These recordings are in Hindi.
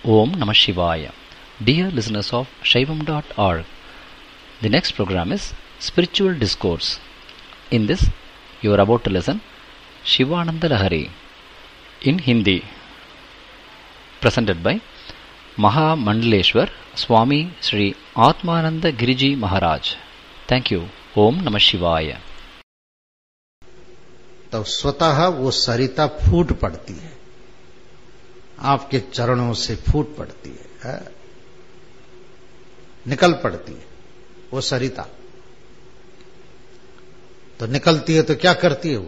Om Namah Shivaya. Dear listeners of Shaivam.org, the next program is Spiritual Discourse. In this, you are about to listen Shivananda Lahari in Hindi, presented by Maha Mandaleshwar Swami Sri Atmananda Giriji Maharaj. Thank you. Om Namah Shivaya. तो स्वतः वो सरिता फूट पड़ती है, आपके चरणों से फूट पड़ती है, निकल पड़ती है वो सरिता। तो निकलती है तो क्या करती है वो?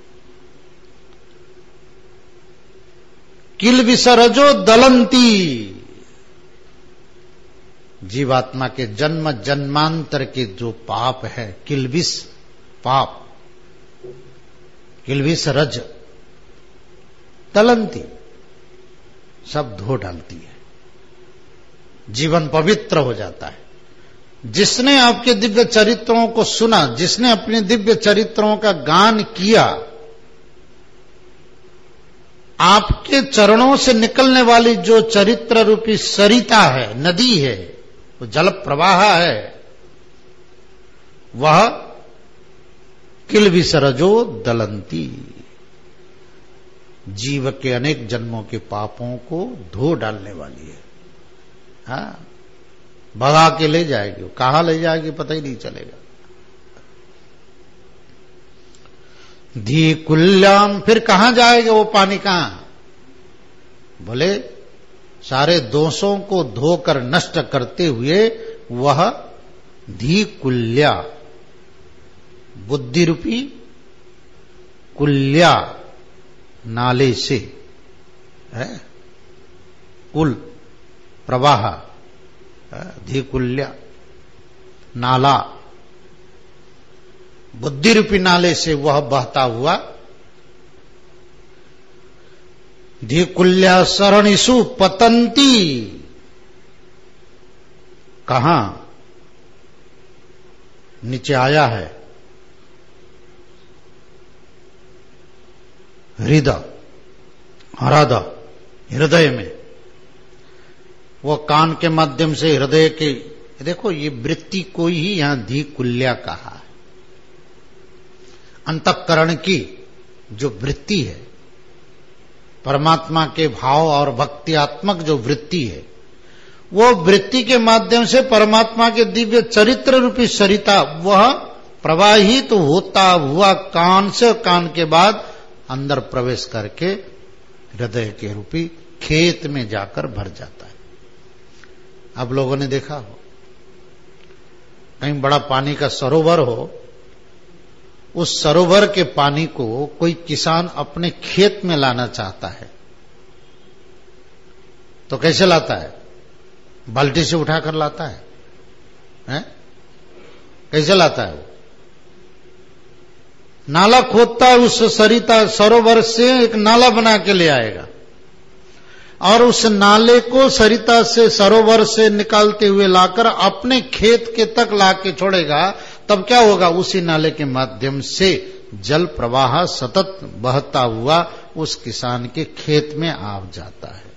किल विसरजो दलंती, जीवात्मा के जन्म जन्मांतर के जो पाप है, किलविस पाप, किलविस रज, दलंती, सब धो डालती है, जीवन पवित्र हो जाता है। जिसने आपके दिव्य चरित्रों को सुना, जिसने अपने दिव्य चरित्रों का गान किया, आपके चरणों से निकलने वाली जो चरित्र रूपी सरिता है, नदी है, वो जल प्रवाह है, वह किल विसरजो दलंती, जीव के अनेक जन्मों के पापों को धो डालने वाली है। हाँ, भगा के ले जाएगी। कहां ले जाएगी पता ही नहीं चलेगा। धी कुल्याम, फिर कहां जाएगा वो पानी? कहां? बोले सारे दोषों को धोकर नष्ट करते हुए वह धी कुल्या, बुद्धि रूपी कुल्या नाले से है, कुल प्रवाह, धी कुल्या नाला, बुद्धि रूपी नाले से वह बहता हुआ धी कुल्या सरणिषु पतंती। कहां? नीचे आया है हृदय में, वो कान के माध्यम से हृदय के, देखो ये वृत्ति को ही यहां धी कुल्या कहा है। अंतःकरण की जो वृत्ति है, परमात्मा के भाव और भक्तियात्मक जो वृत्ति है, वो वृत्ति के माध्यम से परमात्मा के दिव्य चरित्र रूपी सरिता वह प्रवाहित तो होता हुआ कान से, कान के बाद अंदर प्रवेश करके हृदय के रूपी खेत में जाकर भर जाता है। अब लोगों ने देखा हो, कहीं बड़ा पानी का सरोवर हो, उस सरोवर के पानी को कोई किसान अपने खेत में लाना चाहता है तो कैसे लाता है? बाल्टी से उठाकर लाता है, हैं? कैसे लाता है वो? नाला खोदता है, उस सरिता सरोवर से एक नाला बना के ले आएगा और उस नाले को सरिता से, सरोवर से निकालते हुए लाकर अपने खेत के तक लाके छोड़ेगा। तब क्या होगा? उसी नाले के माध्यम से जल प्रवाह सतत बहता हुआ उस किसान के खेत में आ जाता है।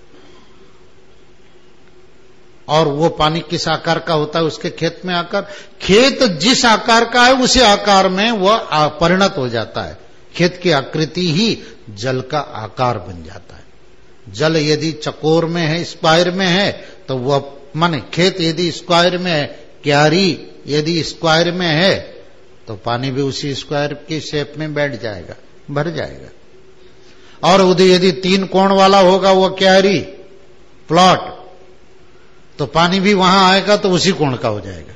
और वो पानी किस आकार का होता है? उसके खेत में आकर, खेत जिस आकार का है उसी आकार में वह परिणत हो जाता है। खेत की आकृति ही जल का आकार बन जाता है। जल यदि चकोर में है, स्क्वायर में है, तो वह माने खेत यदि स्क्वायर में है, क्यारी यदि स्क्वायर में है, तो पानी भी उसी स्क्वायर की शेप में बैठ जाएगा, भर जाएगा। और उधर यदि 3 कोण वाला होगा वो क्यारी प्लॉट, तो पानी भी वहां आएगा तो उसी कोण का हो जाएगा।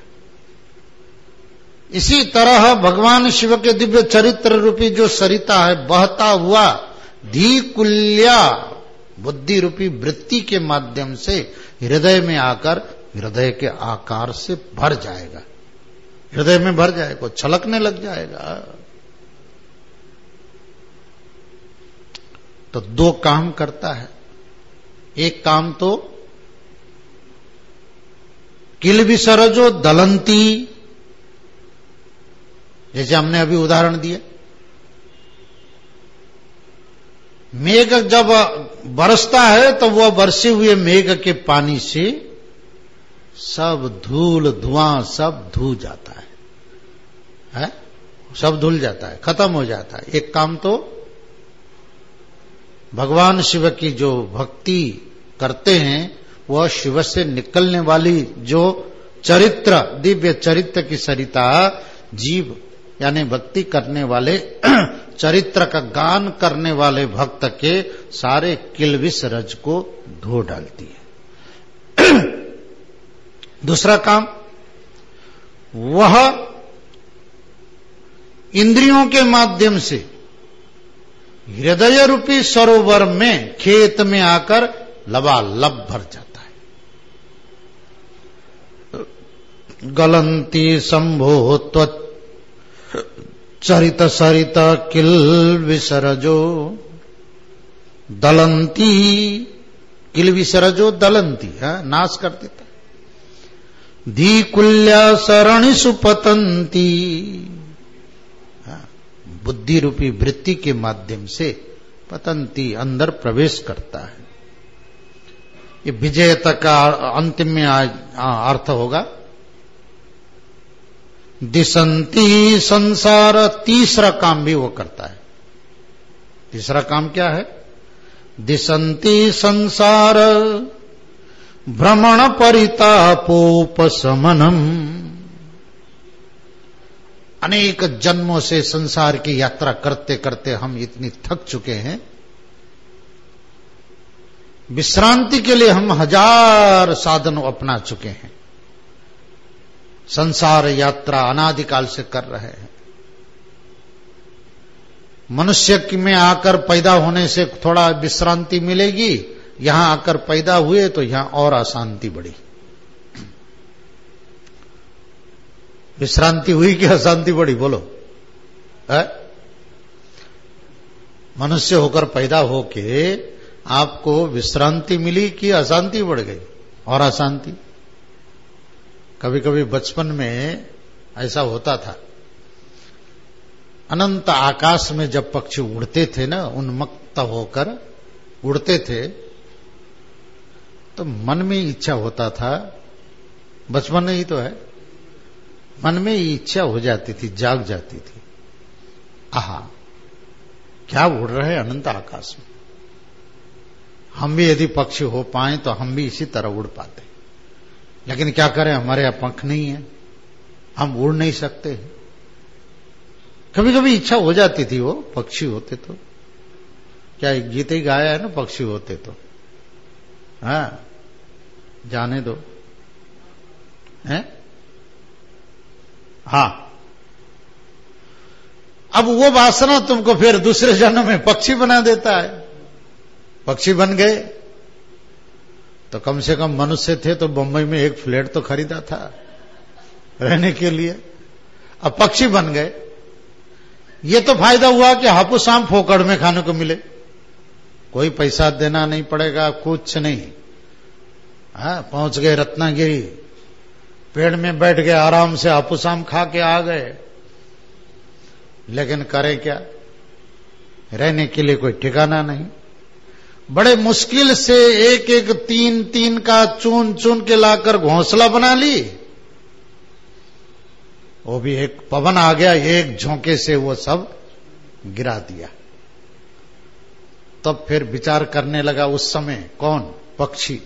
इसी तरह भगवान शिव के दिव्य चरित्र रूपी जो सरिता है, बहता हुआ धी कुल्या बुद्धि रूपी वृत्ति के माध्यम से हृदय में आकर हृदय के आकार से भर जाएगा, हृदय में भर जाएगा, छलकने लग जाएगा। तो 2 काम करता है। एक काम तो किल विसरजो दलंती, जैसे हमने अभी उदाहरण दिया, मेघ जब बरसता है तो वह बरसे हुए मेघ के पानी से सब धूल धुआं सब धू जाता है? सब धुल जाता है, खत्म हो जाता है। एक काम तो भगवान शिव की जो भक्ति करते हैं, वह शिव से निकलने वाली जो चरित्र, दिव्य चरित्र की सरिता जीव यानी भक्ति करने वाले चरित्र का गान करने वाले भक्त के सारे किलविश रज को धो डालती है। दूसरा काम, वह इंद्रियों के माध्यम से हृदय रूपी सरोवर में खेत में आकर लबालब भर जाता है। गलंती संभो त्वच चरित सरित किल विसरजो दलंती, किल विसरजो दलंती, नाश कर देता। धी कुल्या सरणी सुपतंती, बुद्धि रूपी वृत्ति के माध्यम से पतंती अंदर प्रवेश करता है। ये विजयता का अंतिम में अर्थ होगा। दिशंती संसार, तीसरा काम भी वो करता है। तीसरा काम क्या है? दिशंती संसार भ्रमण परितापोपशमनम, अनेक जन्मों से संसार की यात्रा करते करते हम इतनी थक चुके हैं, विश्रांति के लिए हम हजार साधन अपना चुके हैं, संसार यात्रा अनादिकाल से कर रहे हैं। मनुष्य में आकर पैदा होने से थोड़ा विश्रांति मिलेगी, यहां आकर पैदा हुए तो यहां और अशांति बढ़ी। विश्रांति हुई कि अशांति बढ़ी? बोलो। मनुष्य होकर पैदा होके आपको विश्रांति मिली कि अशांति बढ़ गई और अशांति? कभी कभी बचपन में ऐसा होता था, अनंत आकाश में जब पक्षी उड़ते थे ना, उन्मत्त होकर उड़ते थे, तो मन में इच्छा होता था, बचपन में ही तो है, मन में इच्छा हो जाती थी, जाग जाती थी, आहा क्या उड़ रहे अनंत आकाश में, हम भी यदि पक्षी हो पाए तो हम भी इसी तरह उड़ पाते। लेकिन क्या करें, हमारे यहां पंख नहीं है, हम उड़ नहीं सकते। कभी कभी इच्छा हो जाती थी, वो पक्षी होते तो, क्या एक गीत ही गाया है ना, पक्षी होते तो, हाँ जाने दो, हैं? हाँ, अब वो वासना तुमको फिर दूसरे जन्म में पक्षी बना देता है। पक्षी बन गए तो कम से कम मनुष्य थे तो बंबई में एक फ्लैट तो खरीदा था रहने के लिए, अब पक्षी बन गए। ये तो फायदा हुआ कि हापुस आम फोकड़ में खाने को मिले, कोई पैसा देना नहीं पड़ेगा, कुछ नहीं। हाँ, पहुंच गए रत्नागिरी, पेड़ में बैठ गए, आराम से हापुस आम खा के आ गए। लेकिन करें क्या, रहने के लिए कोई ठिकाना नहीं। बड़े मुश्किल से एक एक तीन तीन का चुन चुन के लाकर घोंसला बना ली, वो भी एक पवन आ गया, एक झोंके से वो सब गिरा दिया। तब फिर विचार करने लगा उस समय, कौन? पक्षी।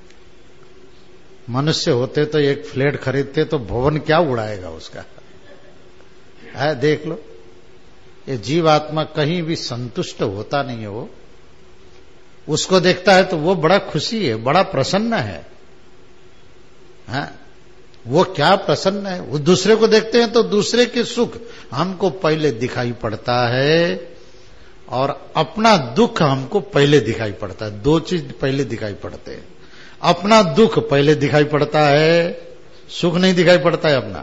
मनुष्य होते तो एक फ्लैट खरीदते तो भवन क्या उड़ाएगा उसका, है? देख लो, ये जीवात्मा कहीं भी संतुष्ट होता नहीं है। वो उसको देखता है तो वो बड़ा खुशी है, बड़ा प्रसन्न है, हाँ? वो क्या प्रसन्न है। वो दूसरे को देखते हैं तो दूसरे के सुख हमको पहले दिखाई पड़ता है और अपना दुख हमको पहले दिखाई पड़ता है। दो चीज पहले दिखाई पड़ते हैं, अपना दुख पहले दिखाई पड़ता है, सुख नहीं दिखाई पड़ता है अपना,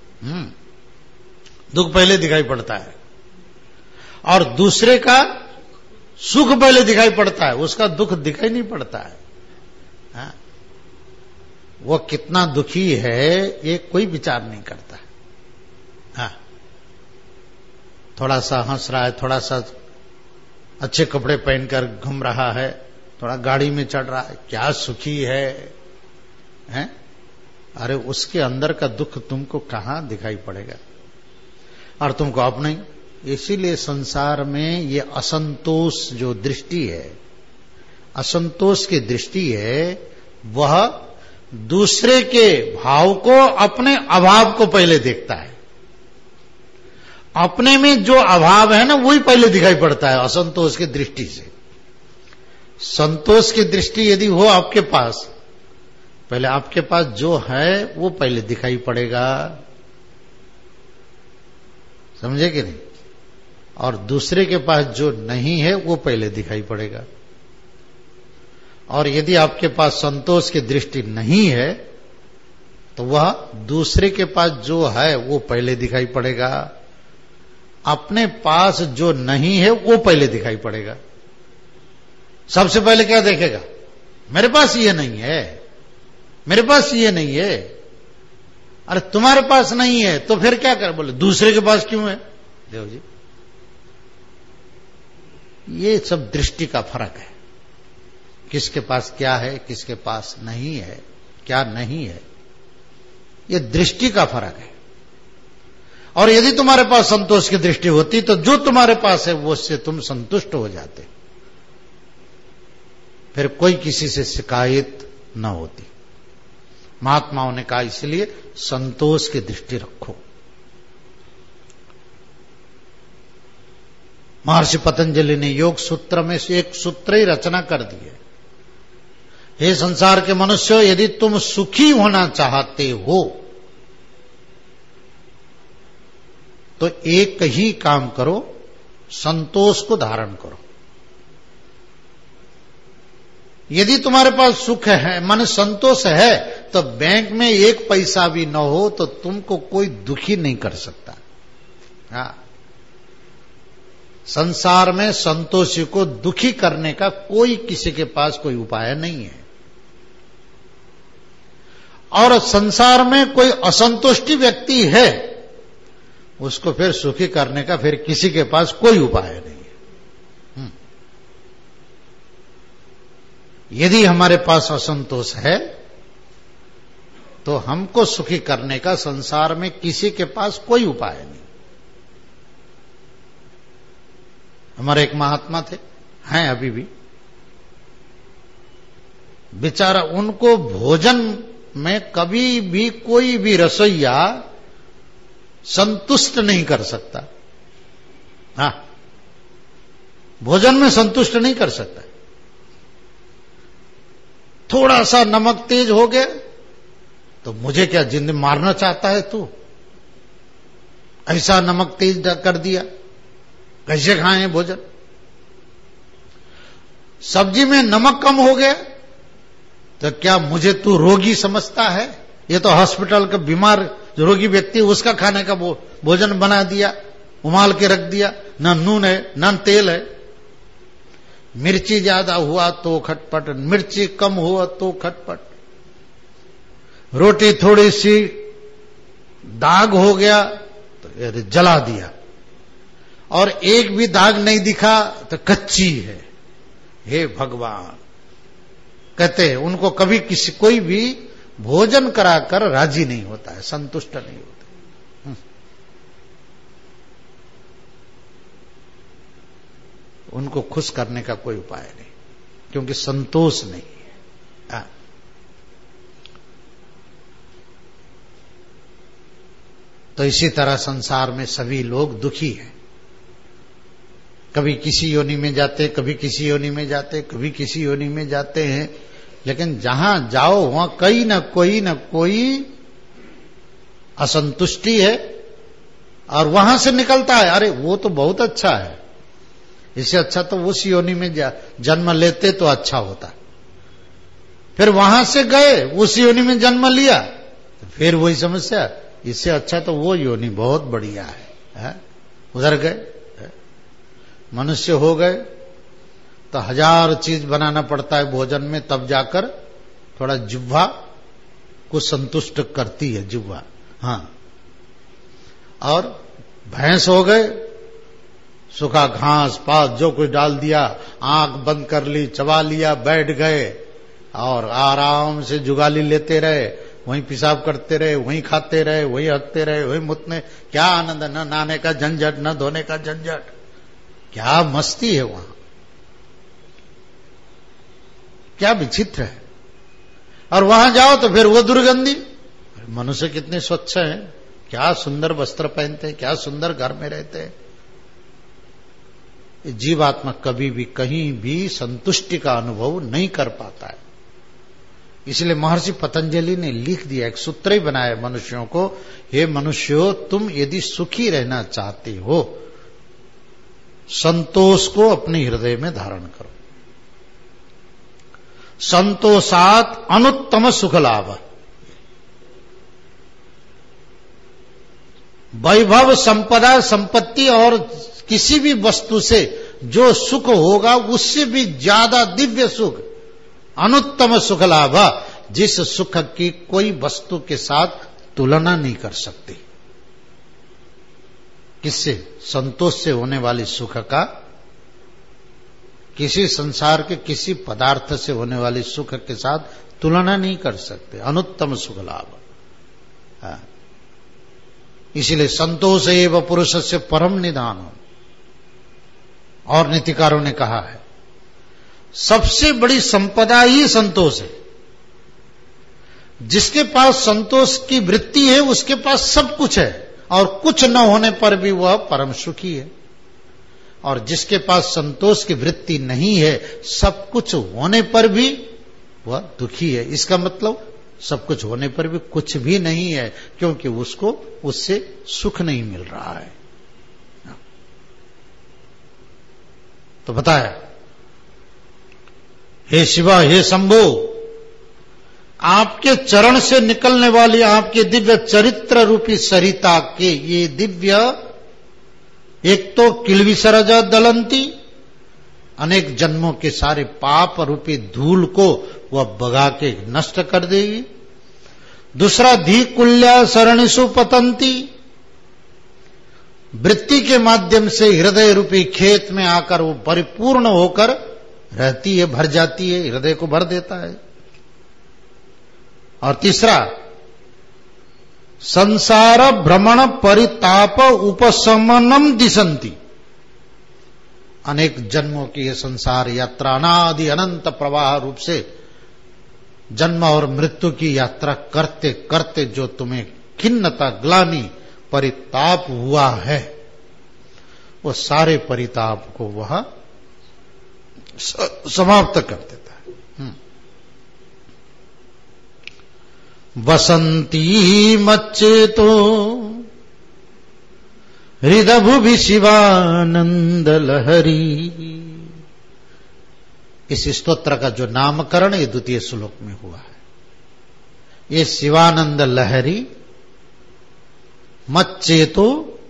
दुख पहले दिखाई पड़ता है। और दूसरे का सुख पहले दिखाई पड़ता है, उसका दुख दिखाई नहीं पड़ता है। हाँ? वो कितना दुखी है ये कोई विचार नहीं करता। हाँ, थोड़ा सा हंस रहा है, थोड़ा सा अच्छे कपड़े पहनकर घूम रहा है, थोड़ा गाड़ी में चढ़ रहा है, क्या सुखी है, हैं? अरे उसके अंदर का दुख तुमको कहां दिखाई पड़ेगा, और तुमको अपने। इसीलिए संसार में ये असंतोष जो दृष्टि है, असंतोष की दृष्टि है, वह दूसरे के भाव को, अपने अभाव को पहले देखता है। अपने में जो अभाव है ना, वही पहले दिखाई पड़ता है असंतोष की दृष्टि से। संतोष की दृष्टि यदि हो आपके पास, पहले आपके पास जो है वो पहले दिखाई पड़ेगा, समझे कि नहीं? और दूसरे के पास जो नहीं है वो पहले दिखाई पड़ेगा। और यदि आपके पास संतोष की दृष्टि नहीं है तो वह दूसरे के पास जो है वो पहले दिखाई पड़ेगा, अपने पास जो नहीं है वो पहले दिखाई पड़ेगा। सबसे पहले क्या देखेगा? मेरे पास ये नहीं है, मेरे पास ये नहीं है। अरे तुम्हारे पास नहीं है तो फिर क्या कर, बोले दूसरे के पास क्यों है? देखो जी, ये सब दृष्टि का फर्क है। किसके पास क्या है, किसके पास नहीं है, क्या नहीं है, ये दृष्टि का फर्क है। और यदि तुम्हारे पास संतोष की दृष्टि होती तो जो तुम्हारे पास है वो उससे तुम संतुष्ट हो जाते, फिर कोई किसी से शिकायत न होती। महात्माओं ने कहा इसलिए संतोष की दृष्टि रखो। महर्षि पतंजलि ने योग सूत्र में से एक सूत्र ही रचना कर दी है। हे संसार के मनुष्य, यदि तुम सुखी होना चाहते हो तो एक ही काम करो, संतोष को धारण करो। यदि तुम्हारे पास सुख है, मन संतोष है, तो बैंक में एक पैसा भी न हो तो तुमको कोई दुखी नहीं कर सकता। हाँ, संसार में संतोषी को दुखी करने का कोई किसी के पास कोई उपाय नहीं है। और संसार में कोई असंतुष्टि व्यक्ति है, उसको फिर सुखी करने का फिर किसी के पास कोई उपाय नहीं है। यदि हमारे पास असंतोष है तो हमको सुखी करने का संसार में किसी के पास कोई उपाय नहीं। हमारे एक महात्मा थे, हैं अभी भी, बेचारा उनको भोजन में कभी भी कोई भी रसोइया संतुष्ट नहीं कर सकता। हाँ, भोजन में संतुष्ट नहीं कर सकता। थोड़ा सा नमक तेज हो गया तो मुझे क्या जिंदगी मारना चाहता है तू? ऐसा नमक तेज कर दिया, कैसे खाएं भोजन? सब्जी में नमक कम हो गया तो क्या मुझे तू रोगी समझता है? ये तो हॉस्पिटल का बीमार जो रोगी व्यक्ति उसका खाने का भोजन बना दिया, उमाल के रख दिया, न नून है न तेल है। मिर्ची ज्यादा हुआ तो खटपट, मिर्ची कम हुआ तो खटपट, रोटी थोड़ी सी दाग हो गया तो जला दिया, और एक भी दाग नहीं दिखा तो कच्ची है। हे भगवान, कहते हैं उनको कभी किसी कोई भी भोजन कराकर राजी नहीं होता है, संतुष्ट नहीं होता। उनको खुश करने का कोई उपाय नहीं, क्योंकि संतोष नहीं है। तो इसी तरह संसार में सभी लोग दुखी हैं। कभी किसी योनि में जाते, कभी किसी योनि में जाते, कभी किसी योनि में जाते हैं, लेकिन जहां जाओ वहां कहीं न कोई असंतुष्टि है, और वहां से निकलता है अरे वो तो बहुत अच्छा है, इससे अच्छा तो उस योनि में जन्म लेते तो अच्छा होता। फिर वहां से गए, उस योनि में जन्म लिया, तो फिर वही समस्या, इससे अच्छा तो वो योनि बहुत बढ़िया है? उधर गए, मनुष्य हो गए तो 1000 चीज बनाना पड़ता है भोजन में, तब जाकर थोड़ा जिह्वा को संतुष्ट करती है जिह्वा। हाँ, और भैंस हो गए सूखा घास पात जो कुछ डाल दिया, आंख बंद कर ली, चबा लिया, बैठ गए और आराम से जुगाली लेते रहे, वहीं पेशाब करते रहे, वहीं खाते रहे, वहीं हकते रहे, वहीं मुतने। क्या आनंद है, न नहाने का झंझट, न धोने का झंझट, क्या मस्ती है वहां, क्या विचित्र है। और वहां जाओ तो फिर वो दुर्गंधी। मनुष्य कितने स्वच्छ है, क्या सुंदर वस्त्र पहनते, क्या सुंदर घर में रहते हैं। जीवात्मा कभी भी कहीं भी संतुष्टि का अनुभव नहीं कर पाता है। इसलिए महर्षि पतंजलि ने लिख दिया, एक सूत्र ही बनाया मनुष्यों को, हे मनुष्यों, तुम यदि सुखी रहना चाहते हो, संतोष को अपने हृदय में धारण करो। संतोषात अनुत्तम सुख लाभ। वैभव, संपदा, संपत्ति और किसी भी वस्तु से जो सुख होगा उससे भी ज्यादा दिव्य सुख, अनुत्तम सुख लाभ, जिस सुख की कोई वस्तु के साथ तुलना नहीं कर सकती। किससे? संतोष से होने वाली सुख का किसी संसार के किसी पदार्थ से होने वाली सुख के साथ तुलना नहीं कर सकते। अनुत्तम सुख लाभ। इसलिए संतोष एव पुरुषस्य परम निधानम। और नीतिकारों ने कहा है, सबसे बड़ी संपदा ही संतोष है। जिसके पास संतोष की वृत्ति है उसके पास सब कुछ है, और कुछ न होने पर भी वह परम सुखी है। और जिसके पास संतोष की वृत्ति नहीं है, सब कुछ होने पर भी वह दुखी है। इसका मतलब सब कुछ होने पर भी कुछ भी नहीं है, क्योंकि उसको उससे सुख नहीं मिल रहा है। तो बताया, हे शिवा, हे शंभो, आपके चरण से निकलने वाली आपके दिव्य चरित्र रूपी सरिता के ये दिव्य, एक तो किलविसरज दलंती, अनेक जन्मों के सारे पाप रूपी धूल को वह बगा के नष्ट कर देगी। दूसरा, धी कुल्या सरणिषु पतंती, वृत्ति के माध्यम से हृदय रूपी खेत में आकर वो परिपूर्ण होकर रहती है, भर जाती है, हृदय को भर देता है। और तीसरा, संसार भ्रमण परिताप उपशमनम दिशंती, अनेक जन्मों की यह संसार यात्रा अनादि अनंत प्रवाह रूप से जन्म और मृत्यु की यात्रा करते करते जो तुम्हें खिन्नता, ग्लानि, परिताप हुआ है, वो सारे परिताप को वह समाप्त कर देता है। वसंती मच्चेतो हृदभुवि शिवानंद लहरी। इस स्तोत्र का जो नामकरण ये द्वितीय श्लोक में हुआ है। ये शिवानंद लहरी मच्चेतो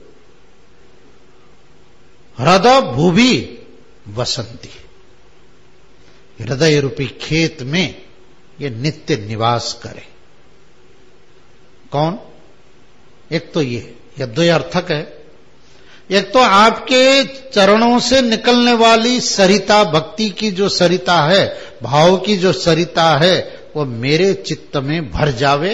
हृदय भूवि वसंती, हृदय रूपी खेत में ये नित्य निवास करे। कौन? एक तो ये द्वयार्थक है। एक तो आपके चरणों से निकलने वाली सरिता, भक्ति की जो सरिता है, भाव की जो सरिता है, वो मेरे चित्त में भर जावे।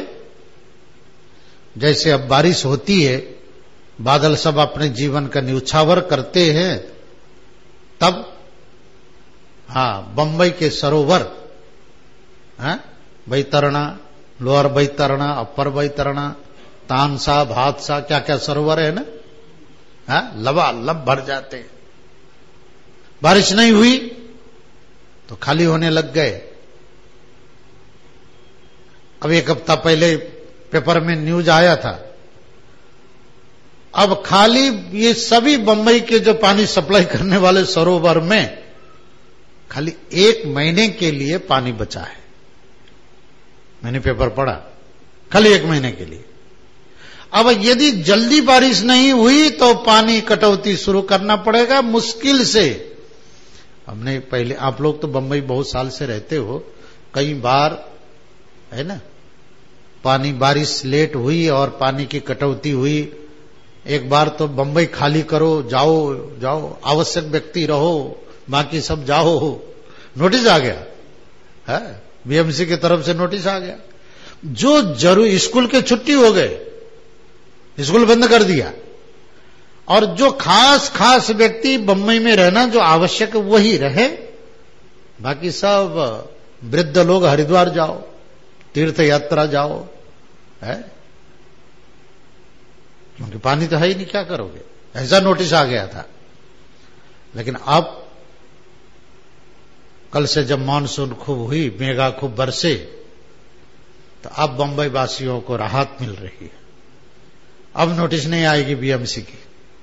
जैसे अब बारिश होती है, बादल सब अपने जीवन का न्यौछावर करते हैं, तब बंबई के सरोवर, बैतरणा, लोअर बैतरणा, अपर बैतरणा, तानसा, भादसा, क्या क्या सरोवर है ना, लबालब भर जाते हैं। बारिश नहीं हुई तो खाली होने लग गए। अब एक हफ्ता पहले पेपर में न्यूज आया था, अब खाली ये सभी बंबई के जो पानी सप्लाई करने वाले सरोवर में खाली 1 महीने के लिए पानी बचा है। मैंने पेपर पढ़ा, खाली 1 महीने के लिए। अब यदि जल्दी बारिश नहीं हुई तो पानी कटौती शुरू करना पड़ेगा मुश्किल से। हमने पहले, आप लोग तो बंबई बहुत साल से रहते हो, कई बार है ना, पानी बारिश लेट हुई और पानी की कटौती हुई एक बार तो बंबई खाली करो, जाओ जाओ, आवश्यक व्यक्ति रहो, बाकी सब जाओ। नोटिस आ गया है, बीएमसी की तरफ से नोटिस आ गया। जो जरूर स्कूल के छुट्टी हो गए, स्कूल बंद कर दिया, और जो खास खास व्यक्ति बंबई में रहना जो आवश्यक वही रहे, बाकी सब वृद्ध लोग हरिद्वार जाओ, तीर्थ यात्रा जाओ, है, क्योंकि पानी तो है ही नहीं, क्या करोगे, ऐसा नोटिस आ गया था। लेकिन अब कल से जब मानसून खूब हुई, मेघा खूब बरसे, तो अब बंबई वासियों को राहत मिल रही है। अब नोटिस नहीं आएगी बीएमसी की।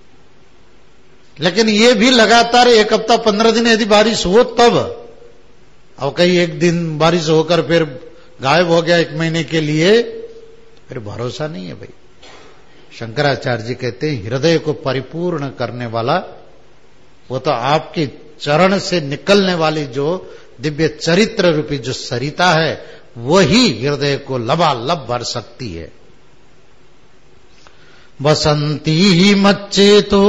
लेकिन ये भी लगातार 1 हफ्ता 15 दिन यदि बारिश हो तब, और कहीं एक दिन बारिश होकर फिर गायब हो गया 1 महीने के लिए, फिर भरोसा नहीं है भाई। शंकराचार्य जी कहते हैं हृदय को परिपूर्ण करने वाला वो तो आपके चरण से निकलने वाली जो दिव्य चरित्र रूपी जो सरिता है, वही हृदय को लबालब भर सकती है। बसंती ही मच्चेतो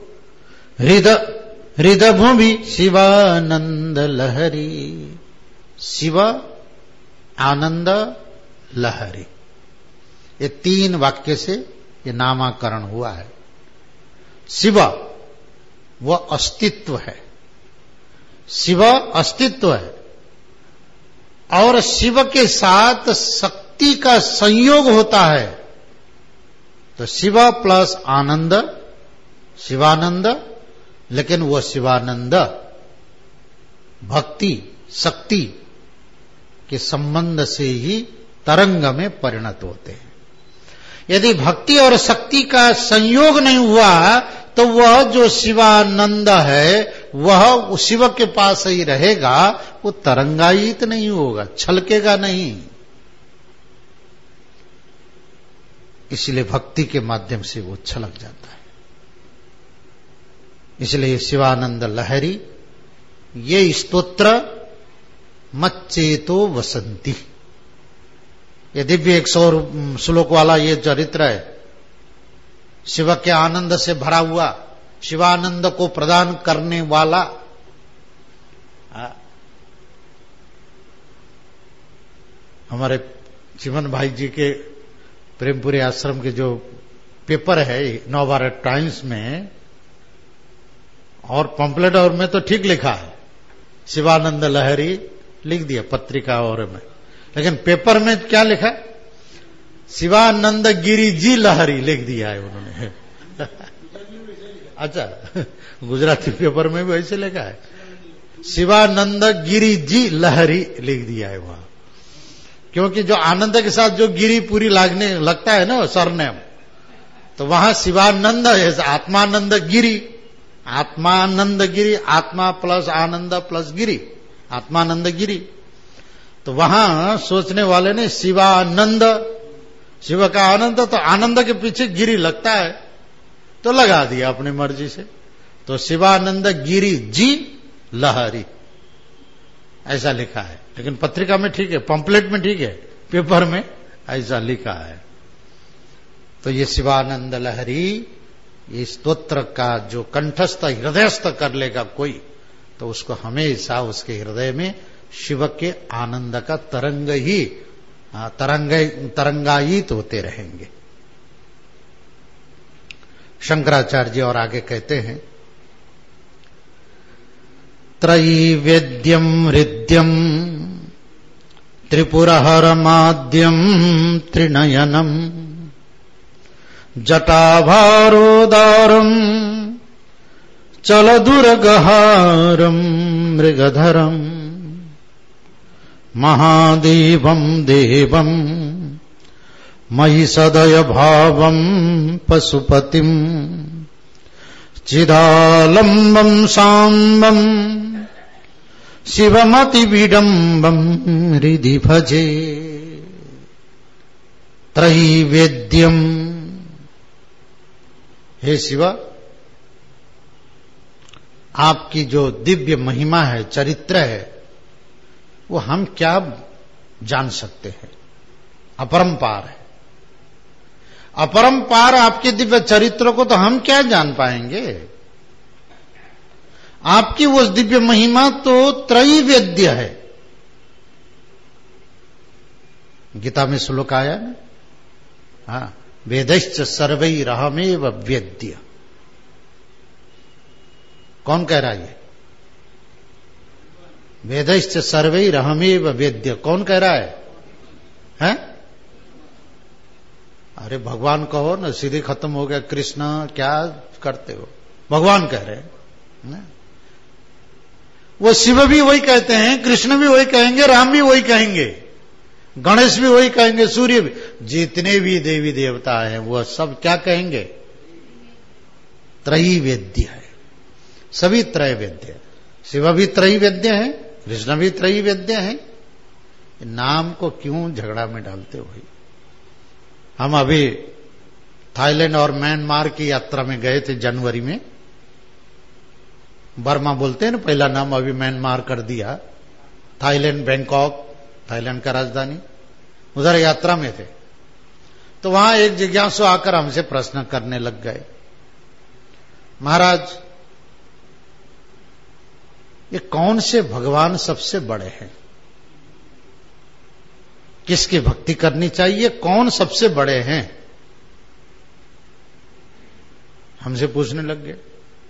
हृदय भूमि शिवानंद लहरी, शिव आनंद लहरी, ये 3 वाक्य से ये नामाकरण हुआ है। शिव वो अस्तित्व है, शिव अस्तित्व है, और शिव के साथ शक्ति का संयोग होता है, तो शिव प्लस आनंद शिवानंद। लेकिन वो शिवानंद भक्ति शक्ति के संबंध से ही तरंग में परिणत होते हैं। यदि भक्ति और शक्ति का संयोग नहीं हुआ तो वह जो शिवानंद है वह शिव के पास ही रहेगा, वो तरंगायित नहीं होगा, छलकेगा नहीं। इसलिए भक्ति के माध्यम से वो छलक जाता है। इसलिए शिवानंद लहरी ये स्तोत्र मच्चेतो वसंती, ये दिव्य 100 श्लोक वाला ये चरित्र है, शिव के आनंद से भरा हुआ, शिवानंद को प्रदान करने वाला। हमारे चिमन भाई जी के प्रेमपुरी आश्रम के जो पेपर है नवभारत टाइम्स में, और पंपलेट और में तो ठीक लिखा है शिवानंद लहरी लिख दिया पत्रिका और में, लेकिन पेपर में क्या लिखा, शिवानंद गिरी जी लहरी लिख दिया है उन्होंने। अच्छा, गुजराती पेपर में भी वैसे लिखा है, शिवानंद गिरी जी लहरी लिख दिया है वहां, क्योंकि जो आनंद के साथ जो गिरी पूरी लगता है ना सरनेम, तो वहां शिवानंद है, आत्मानंद गिरी, आत्मानंद गिरी, आत्मा प्लस आनंद प्लस गिरी, आत्मानंद गिरी। तो वहां सोचने वाले ने शिवानंद, शिव का आनंद, तो आनंद के पीछे गिरी लगता है तो लगा दिया अपनी मर्जी से, तो शिवानंद गिरी जी लहरी ऐसा लिखा है। लेकिन पत्रिका में ठीक है, पंपलेट में ठीक है, पेपर में ऐसा लिखा है। तो ये शिवानंद लहरी, ये स्तोत्र का जो कंठस्थ हृदयस्थ कर लेगा कोई, तो उसको हमेशा उसके हृदय में शिव के आनंद का तरंग ही तरंगायित होते रहेंगे। शंकराचार्य जी और आगे कहते हैं, त्रैवेद्यम हृद्यम त्रिपुरहरमाद्यम त्रिनयनम जटाभारोदारम चलदुर्गहारम मृगधरम महादेवम देवम महिषदय भावम पशुपतिम चिदालंबम सांबम शिवमति विडंबम हृदि भजे। त्रैवेद्यम, हे शिव, आपकी जो दिव्य महिमा है, चरित्र है, वो हम क्या जान सकते हैं, अपरंपार है। अपरंपार आपके दिव्य चरित्र को तो हम क्या जान पाएंगे। आपकी वो दिव्य महिमा तो त्रैवेद्य है। गीता में श्लोक आया ना, हाँ, वेदैश्च सर्वैरहमेव वेद्य। कौन कह रहा है ये? वेदैश्च सर्वैरहमेव वेद्य। कौन कह रहा है? हैं? अरे भगवान कहो ना, सीधे खत्म हो गया। कृष्ण क्या करते हो? भगवान कह रहे हैं। वो शिव भी वही कहते हैं, कृष्ण भी वही कहेंगे, राम भी वही कहेंगे, गणेश भी वही कहेंगे, सूर्य भी, जितने भी देवी देवता हैं वो सब क्या कहेंगे? त्रैवेद्य है। सभी त्रैवेद्य। शिव भी त्रैवेद्य है, कृष्ण भी त्रैवेद्य है। नाम को क्यों झगड़ा में डालते हो भाई? हम अभी थाईलैंड और म्यांमार की यात्रा में गए थे जनवरी में। बर्मा बोलते हैं ना पहला नाम, अभी म्यांमार कर दिया। थाईलैंड, बैंकॉक, थाईलैंड का राजधानी, उधर यात्रा में थे। तो वहां एक जिज्ञासु आकर हमसे प्रश्न करने लग गए, महाराज ये कौन से भगवान सबसे बड़े हैं? किसकी भक्ति करनी चाहिए? कौन सबसे बड़े हैं? हमसे पूछने लग गए।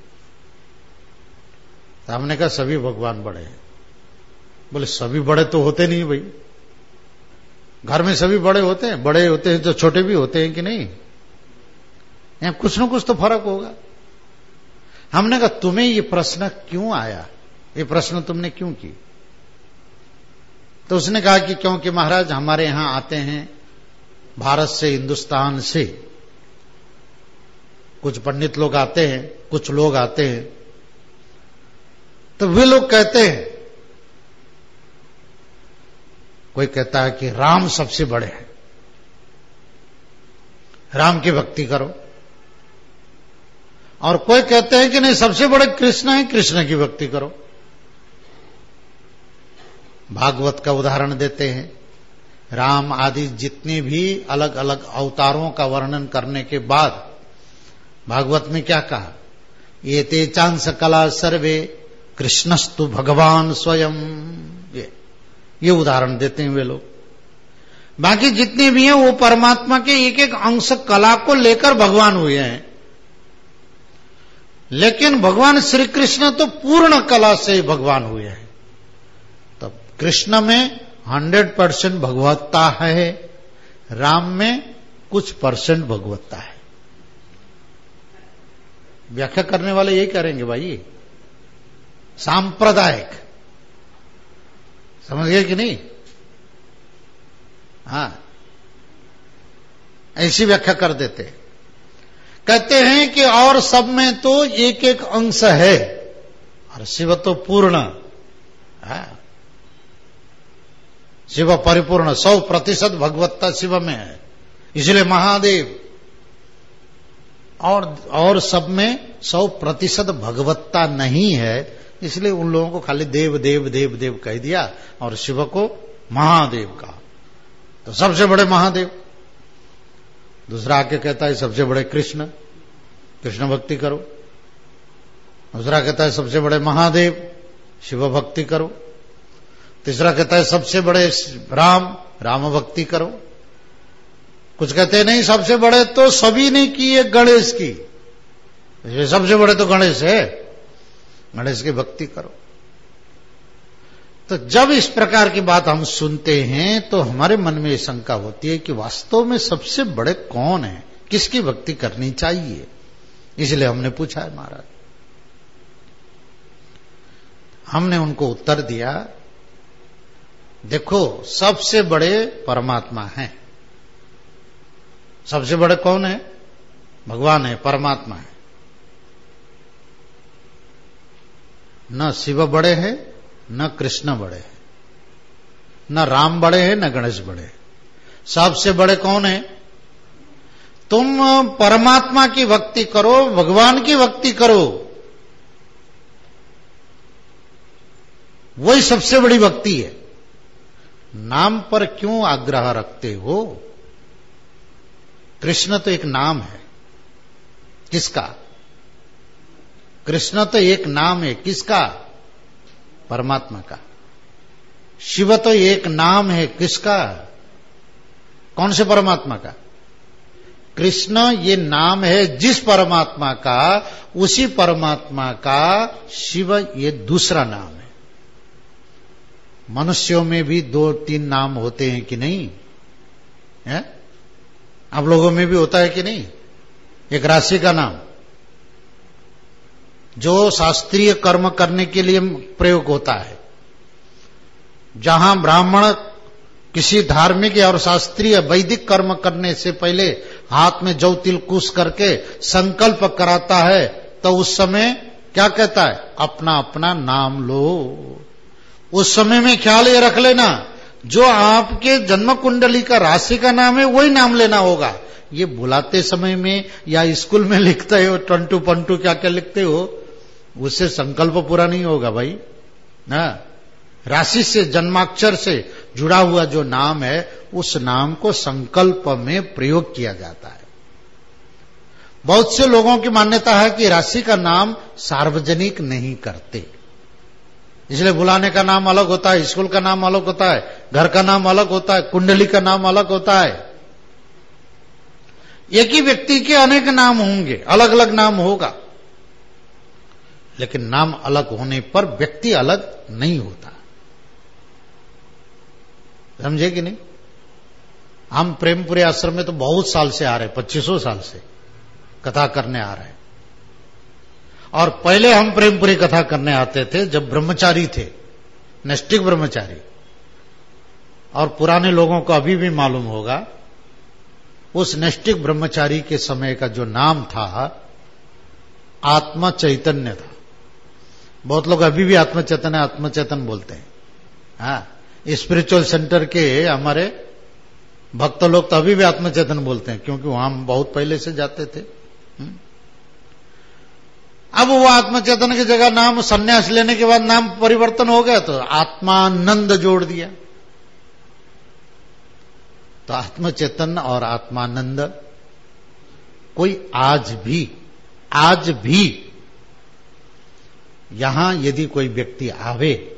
तो हमने कहा सभी भगवान बड़े हैं। बोले सभी बड़े तो होते नहीं भाई, घर में सभी बड़े होते हैं। बड़े होते हैं तो छोटे भी होते हैं कि नहीं? यहां कुछ न कुछ तो फर्क होगा। हमने कहा तुम्हें ये प्रश्न क्यों आया, ये प्रश्न तुमने क्यों की? तो उसने कहा कि क्योंकि महाराज हमारे यहां आते हैं भारत से, हिंदुस्तान से कुछ पंडित लोग आते हैं, कुछ लोग आते हैं, तो वे लोग कहते हैं, कोई कहता है कि राम सबसे बड़े हैं, राम की भक्ति करो, और कोई कहते हैं कि नहीं सबसे बड़े कृष्ण हैं, कृष्ण की भक्ति करो। भागवत का उदाहरण देते हैं। राम आदि जितने भी अलग अलग अवतारों का वर्णन करने के बाद भागवत में क्या कहा? ये ते चांस कला सर्वे कृष्णस्तु भगवान स्वयं। ये उदाहरण देते हैं वे लोग। बाकी जितने भी हैं वो परमात्मा के एक एक अंश कला को लेकर भगवान हुए हैं। लेकिन भगवान श्री कृष्ण तो पूर्ण कला से भगवान हुए हैं। तब कृष्ण में 100% भगवत्ता है, राम में कुछ % भगवत्ता है। व्याख्या करने वाले यही करेंगे भाई, सांप्रदायिक। समझ गए कि नहीं? हाँ, ऐसी व्याख्या कर देते। कहते हैं कि और सब में तो एक एक अंश है और शिव तो पूर्ण। हाँ, शिव परिपूर्ण 100% भगवत्ता शिव में है, इसलिए महादेव। और सब में 100% भगवत्ता नहीं है, इसलिए उन लोगों को खाली देव देव देव देव कह दिया और शिव को महादेव कहा। तो सबसे बड़े महादेव। दूसरा आके कहता है सबसे बड़े कृष्ण, कृष्ण भक्ति करो। दूसरा कहता है सबसे बड़े महादेव, शिव भक्ति करो। तीसरा कहता है सबसे बड़े राम, राम भक्ति करो। कुछ कहते हैं नहीं सबसे बड़े तो सभी ने की है गणेश की, सबसे बड़े तो गणेश है, गणेश की भक्ति करो। तो जब इस प्रकार की बात हम सुनते हैं तो हमारे मन में ये शंका होती है कि वास्तव में सबसे बड़े कौन है, किसकी भक्ति करनी चाहिए। इसलिए हमने पूछा है महाराज। हमने उनको उत्तर दिया, देखो सबसे बड़े परमात्मा हैं। सबसे बड़े कौन है? भगवान है, परमात्मा है। न शिव बड़े हैं, न कृष्ण बड़े हैं, न राम बड़े हैं, न गणेश बड़े हैं। सबसे बड़े कौन है? तुम परमात्मा की भक्ति करो, भगवान की भक्ति करो, वही सबसे बड़ी भक्ति है। नाम पर क्यों आग्रह रखते हो? कृष्ण तो एक नाम है। किसका? कृष्ण तो एक नाम है। किसका? परमात्मा का। शिव तो एक नाम है। किसका? कौन से परमात्मा का? कृष्ण ये नाम है जिस परमात्मा का, उसी परमात्मा का शिव ये दूसरा नाम है। मनुष्यों में भी 2-3 नाम होते हैं कि नहीं है? आप लोगों में भी होता है कि नहीं? एक राशि का नाम जो शास्त्रीय कर्म करने के लिए प्रयोग होता है। जहां ब्राह्मण किसी धार्मिक और शास्त्रीय वैदिक कर्म करने से पहले हाथ में जौ तिल कुश करके संकल्प कराता है, तो उस समय क्या कहता है? अपना अपना नाम लो। उस समय में ख्याल ये रख लेना, जो आपके जन्म कुंडली का राशि का नाम है वही नाम लेना होगा। ये बुलाते समय में या स्कूल में लिखते हो टंटू पंटू क्या क्या लिखते हो, उससे संकल्प पूरा नहीं होगा भाई ना। राशि से, जन्माक्षर से जुड़ा हुआ जो नाम है, उस नाम को संकल्प में प्रयोग किया जाता है। बहुत से लोगों की मान्यता है कि राशि का नाम सार्वजनिक नहीं करते, इसलिए बुलाने का नाम अलग होता है, स्कूल का नाम अलग होता है, घर का नाम अलग होता है, कुंडली का नाम अलग होता है। एक ही व्यक्ति के अनेक नाम होंगे, अलग अलग नाम होगा, लेकिन नाम अलग होने पर व्यक्ति अलग नहीं होता। समझे कि नहीं? हम प्रेमपुरी आश्रम में तो बहुत साल से आ रहे, 2500 साल से कथा करने आ रहे हैं। और पहले हम प्रेमपुरी कथा करने आते थे जब ब्रह्मचारी थे, नैष्ठिक ब्रह्मचारी। और पुराने लोगों को अभी भी मालूम होगा, उस नैष्ठिक ब्रह्मचारी के समय का जो नाम था आत्मा चैतन्य था। बहुत लोग अभी भी आत्म चैतन्य बोलते हैं। हाँ, स्पिरिचुअल सेंटर के हमारे भक्त लोग तो अभी भी आत्म चैतन्य बोलते हैं, क्योंकि वहां हम बहुत पहले से जाते थे। अब वो आत्म चैतन्य की जगह नाम संन्यास लेने के बाद नाम परिवर्तन हो गया, तो आत्मानंद जोड़ दिया। तो आत्म चैतन्य और आत्मानंद कोई आज भी यहां यदि कोई व्यक्ति आवे